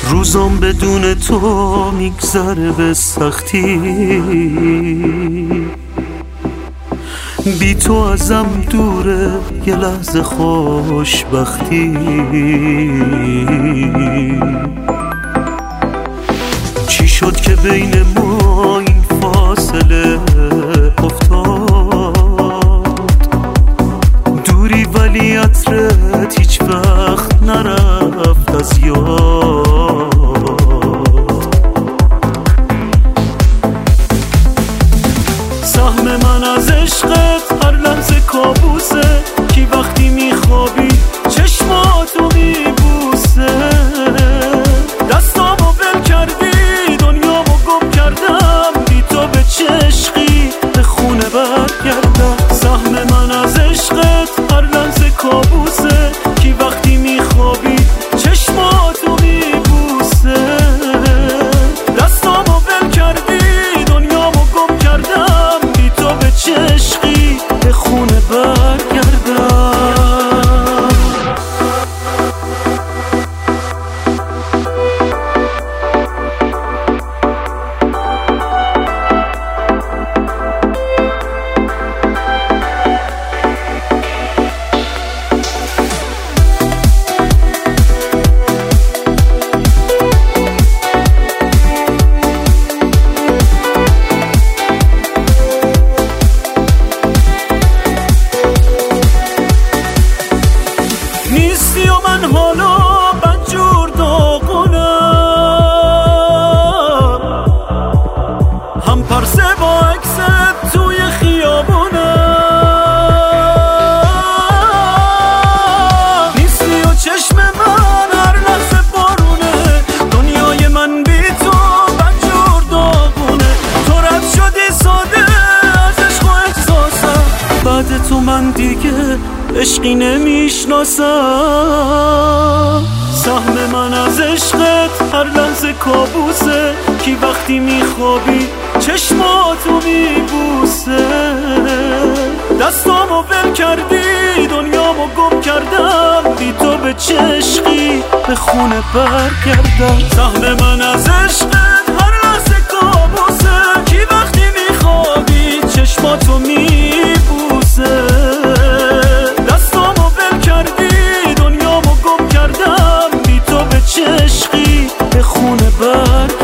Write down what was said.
روزام بدون تو میگذره به سختی، بی تو ازم دوره یه لحظه خوشبختی. چی شد که بین ما این فاصله افتاد؟ دوری ولی عطرت هیچ وقت نرفت از یاد. سهم من از عشقت هر لحظه کابوسه، کی وقتی میخوابی چشماتو میبوسه. دستامو ول کردی دنیامو گم کردم، بی تو به چشقی به خونه برگردم. سهم من از عشقت هر لحظه کابوسه، کی وقتی میخوابی چشماتو میبوسه. دستامو ول کردی دنیامو گم کردم، بی تو به چشقی به خونه برگردم. نیستی و من حالا بدجور داغونم، هم پرسه با عکست توی خیابونم. نیستی و چشم من هر لحظه بارونه، دنیای من بی تو بدجور داغونه. تو رد شدی ساده از عشق و احساسم، بعد تو من دیگه عشقی نمیشناسم. سهم من از عشقت هر لحظه کابوسه، کی وقتی میخوابی چشماتو میبوسه. دستامو ول کردی دنیامو گم کردم، بی تو به چشقی به خونه برگردم. سهم من از عشقت هر لحظه کابوسه، کی وقتی میخوابی چشماتو میبوسه. دنیامو گم کردم، بی تو به چشقی به خونه برد.